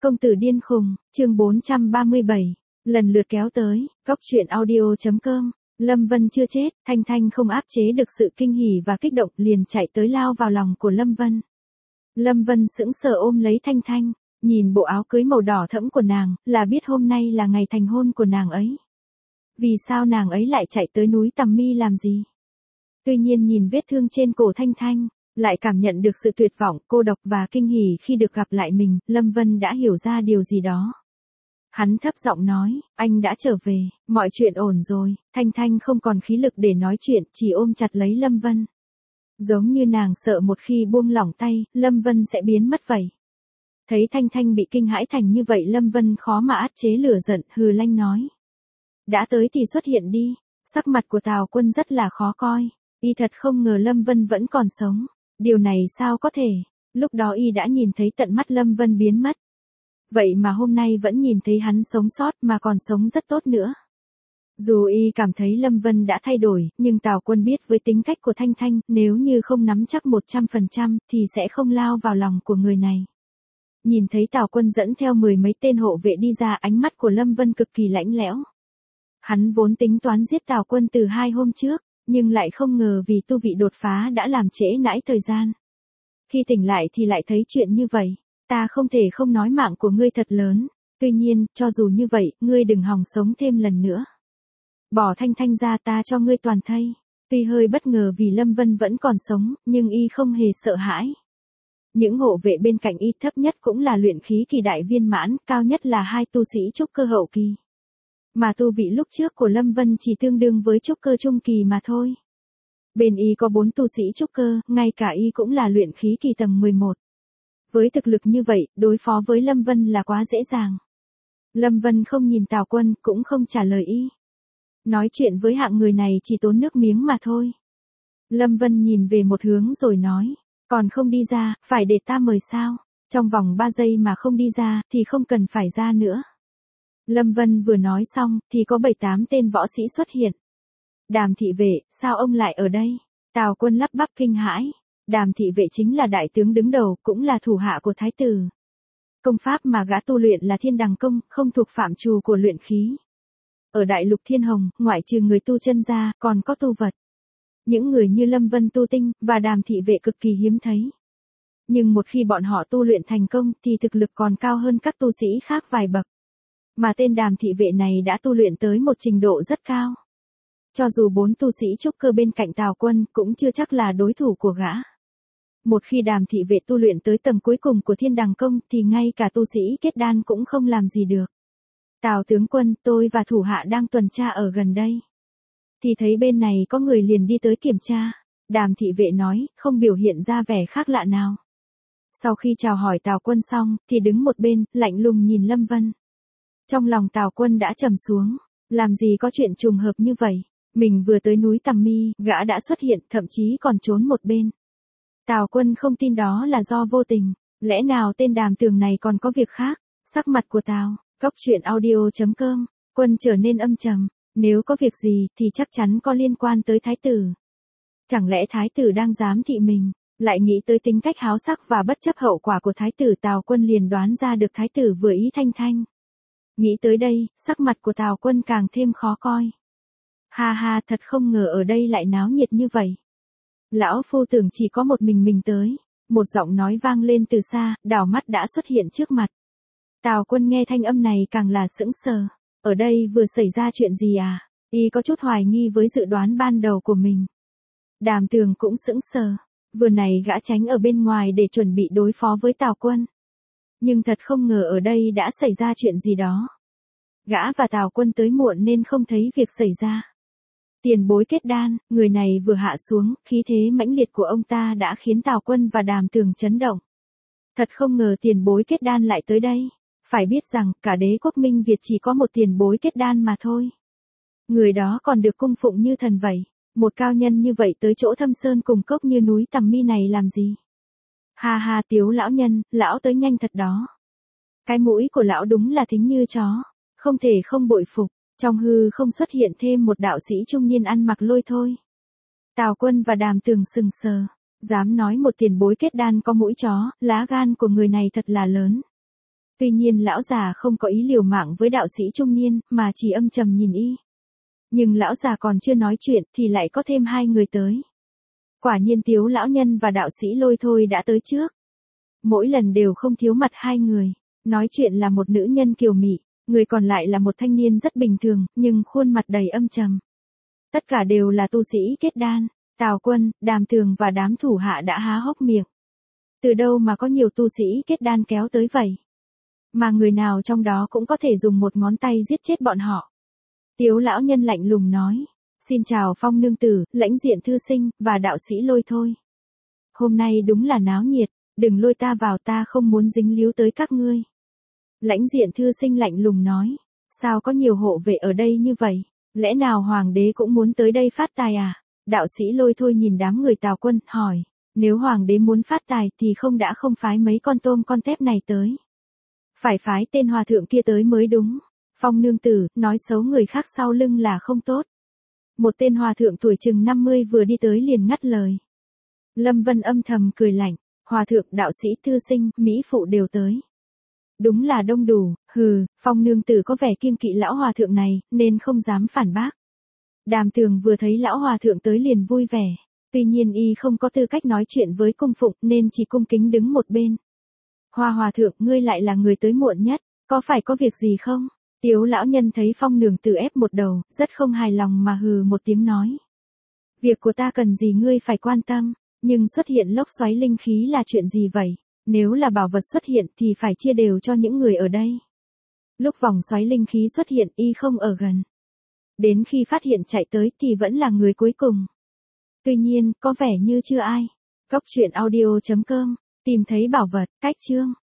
Công tử điên khùng, chương 437, lần lượt kéo tới, góc truyện audio.com, Lâm Vân chưa chết, Thanh Thanh không áp chế được sự kinh hỉ và kích động liền chạy tới lao vào lòng của Lâm Vân. Lâm Vân sững sờ ôm lấy Thanh Thanh, nhìn bộ áo cưới màu đỏ thẫm của nàng, là biết hôm nay là ngày thành hôn của nàng ấy. Vì sao nàng ấy lại chạy tới núi Tầm Mi làm gì? Tuy nhiên nhìn vết thương trên cổ Thanh Thanh, lại cảm nhận được sự tuyệt vọng, cô độc và kinh hỉ khi được gặp lại mình, Lâm Vân đã hiểu ra điều gì đó. Hắn thấp giọng nói, anh đã trở về, mọi chuyện ổn rồi. Thanh Thanh không còn khí lực để nói chuyện, chỉ ôm chặt lấy Lâm Vân. Giống như nàng sợ một khi buông lỏng tay, Lâm Vân sẽ biến mất vậy. Thấy Thanh Thanh bị kinh hãi thành như vậy, Lâm Vân khó mà át chế lửa giận, hừ lanh nói. Đã tới thì xuất hiện đi. Sắc mặt của Tào Quân rất là khó coi. Y thật không ngờ Lâm Vân vẫn còn sống. Điều này sao có thể? Lúc đó y đã nhìn thấy tận mắt Lâm Vân biến mất. Vậy mà hôm nay vẫn nhìn thấy hắn sống sót mà còn sống rất tốt nữa. Dù y cảm thấy Lâm Vân đã thay đổi, nhưng Tào Quân biết với tính cách của Thanh Thanh, nếu như không nắm chắc 100% thì sẽ không lao vào lòng của người này. Nhìn thấy Tào Quân dẫn theo 10 mấy tên hộ vệ đi ra, ánh mắt của Lâm Vân cực kỳ lạnh lẽo. Hắn vốn tính toán giết Tào Quân từ 2 hôm trước, nhưng lại không ngờ vì tu vị đột phá đã làm trễ nãi thời gian. Khi tỉnh lại thì lại thấy chuyện như vậy. Ta không thể không nói mạng của ngươi thật lớn. Tuy nhiên, cho dù như vậy, ngươi đừng hòng sống thêm lần nữa. Bỏ Thanh Thanh ra, ta cho ngươi toàn thây. Tuy hơi bất ngờ vì Lâm Vân vẫn còn sống, nhưng y không hề sợ hãi. Những hộ vệ bên cạnh y thấp nhất cũng là luyện khí kỳ đại viên mãn, cao nhất là 2 tu sĩ trúc cơ hậu kỳ. Mà tu vị lúc trước của Lâm Vân chỉ tương đương với trúc cơ trung kỳ mà thôi. Bên y có 4 tu sĩ trúc cơ, ngay cả y cũng là luyện khí kỳ tầng 11. Với thực lực như vậy, đối phó với Lâm Vân là quá dễ dàng. Lâm Vân không nhìn Tào Quân, cũng không trả lời y. Nói chuyện với hạng người này chỉ tốn nước miếng mà thôi. Lâm Vân nhìn về một hướng rồi nói, còn không đi ra, phải để ta mời sao? Trong vòng 3 giây mà không đi ra, thì không cần phải ra nữa. Lâm Vân vừa nói xong, thì có 7-8 tên võ sĩ xuất hiện. Đàm thị vệ, sao ông lại ở đây? Tào Quân lắp bắp kinh hãi. Đàm thị vệ chính là đại tướng đứng đầu, cũng là thủ hạ của thái tử. Công pháp mà gã tu luyện là Thiên Đằng Công, không thuộc phạm trù của luyện khí. Ở đại lục Thiên Hồng, ngoại trừ người tu chân ra, còn có tu vật. Những người như Lâm Vân tu tinh, và Đàm thị vệ cực kỳ hiếm thấy. Nhưng một khi bọn họ tu luyện thành công, thì thực lực còn cao hơn các tu sĩ khác vài bậc. Mà tên Đàm thị vệ này đã tu luyện tới một trình độ rất cao. Cho dù 4 tu sĩ trúc cơ bên cạnh Tào Quân, cũng chưa chắc là đối thủ của gã. Một khi Đàm thị vệ tu luyện tới tầng cuối cùng của Thiên Đằng Công, thì ngay cả tu sĩ kết đan cũng không làm gì được. Tào tướng quân, tôi và thủ hạ đang tuần tra ở gần đây. Thì thấy bên này có người liền đi tới kiểm tra. Đàm thị vệ nói, không biểu hiện ra vẻ khác lạ nào. Sau khi chào hỏi Tào Quân xong, thì đứng một bên, lạnh lùng nhìn Lâm Vân. Trong lòng Tào Quân đã trầm xuống. Làm gì có chuyện trùng hợp như vậy. Mình vừa tới núi Tầm Mi, gã đã xuất hiện, thậm chí còn trốn một bên. Tào Quân không tin đó là do vô tình. Lẽ nào tên Đàm Tường này còn có việc khác? Sắc mặt của Tào, góc truyện audio.com, Quân trở nên âm trầm. Nếu có việc gì thì chắc chắn có liên quan tới thái tử. Chẳng lẽ thái tử đang giám thị mình? Lại nghĩ tới tính cách háo sắc và bất chấp hậu quả của thái tử, Tào Quân liền đoán ra được thái tử vừa ý Thanh Thanh. Nghĩ tới đây, sắc mặt của Tào Quân càng thêm khó coi. Ha ha, thật không ngờ ở đây lại náo nhiệt như vậy. Lão phu tưởng chỉ có một mình tới. Một giọng nói vang lên từ xa, đảo mắt đã xuất hiện trước mặt. Tào Quân nghe thanh âm này càng là sững sờ. Ở đây vừa xảy ra chuyện gì à? Y có chút hoài nghi với dự đoán ban đầu của mình. Đàm Tường cũng sững sờ. Vừa này gã tránh ở bên ngoài để chuẩn bị đối phó với Tào Quân. Nhưng thật không ngờ ở đây đã xảy ra chuyện gì đó. Gã và Tào Quân tới muộn nên không thấy việc xảy ra. Tiền bối kết đan, người này vừa hạ xuống, khí thế mãnh liệt của ông ta đã khiến Tào Quân và Đàm Tường chấn động. Thật không ngờ tiền bối kết đan lại tới đây. Phải biết rằng, cả đế quốc Minh Việt chỉ có một tiền bối kết đan mà thôi. Người đó còn được cung phụng như thần vậy. Một cao nhân như vậy tới chỗ thâm sơn cùng cốc như núi Tầm Mi này làm gì? Ha ha, Tiếu lão nhân, lão tới nhanh thật đó. Cái mũi của lão đúng là thính như chó. Không thể không bội phục. Trong hư không xuất hiện thêm một đạo sĩ trung niên ăn mặc lôi thôi. Tào Quân và Đàm Tường sừng sờ. Dám nói một tiền bối kết đan có mũi chó, lá gan của người này thật là lớn. Tuy nhiên lão già không có ý liều mạng với đạo sĩ trung niên, mà chỉ âm trầm nhìn y. Nhưng lão già còn chưa nói chuyện thì lại có thêm hai người tới. Quả nhiên Tiếu lão nhân và đạo sĩ Lôi Thôi đã tới trước. Mỗi lần đều không thiếu mặt hai người. Nói chuyện là một nữ nhân kiều mị, người còn lại là một thanh niên rất bình thường, nhưng khuôn mặt đầy âm trầm. Tất cả đều là tu sĩ kết đan. Tào Quân, Đàm Tường và đám thủ hạ đã há hốc miệng. Từ đâu mà có nhiều tu sĩ kết đan kéo tới vậy? Mà người nào trong đó cũng có thể dùng một ngón tay giết chết bọn họ. Tiếu lão nhân lạnh lùng nói. Xin chào Phong nương tử, Lãnh Diện thư sinh, và đạo sĩ Lôi Thôi. Hôm nay đúng là náo nhiệt, đừng lôi ta vào, ta không muốn dính líu tới các ngươi. Lãnh Diện thư sinh lạnh lùng nói. Sao có nhiều hộ vệ ở đây như vậy? Lẽ nào hoàng đế cũng muốn tới đây phát tài à? Đạo sĩ Lôi Thôi nhìn đám người Tào Quân, hỏi. Nếu hoàng đế muốn phát tài thì không phái mấy con tôm con tép này tới. Phải phái tên hòa thượng kia tới mới đúng. Phong nương tử, nói xấu người khác sau lưng là không tốt. Một tên hòa thượng tuổi chừng 50 vừa đi tới liền ngắt lời. Lâm Vân âm thầm cười lạnh. Hòa thượng, đạo sĩ, thư sinh, mỹ phụ đều tới. Đúng là đông đủ. Hừ, Phong nương tử có vẻ kiêng kỵ lão hòa thượng này, nên không dám phản bác. Đàm Tường vừa thấy lão hòa thượng tới liền vui vẻ. Tuy nhiên y không có tư cách nói chuyện với cung phụng nên chỉ cung kính đứng một bên. Hòa thượng, ngươi lại là người tới muộn nhất, có phải có việc gì không? Tiếu lão nhân thấy Phong nương tử ép một đầu, rất không hài lòng mà hừ một tiếng nói. Việc của ta cần gì ngươi phải quan tâm, nhưng xuất hiện lốc xoáy linh khí là chuyện gì vậy? Nếu là bảo vật xuất hiện thì phải chia đều cho những người ở đây. Lúc vòng xoáy linh khí xuất hiện y không ở gần. Đến khi phát hiện chạy tới thì vẫn là người cuối cùng. Tuy nhiên, có vẻ như chưa ai. Cốc truyện audio.com, tìm thấy bảo vật, cách chương.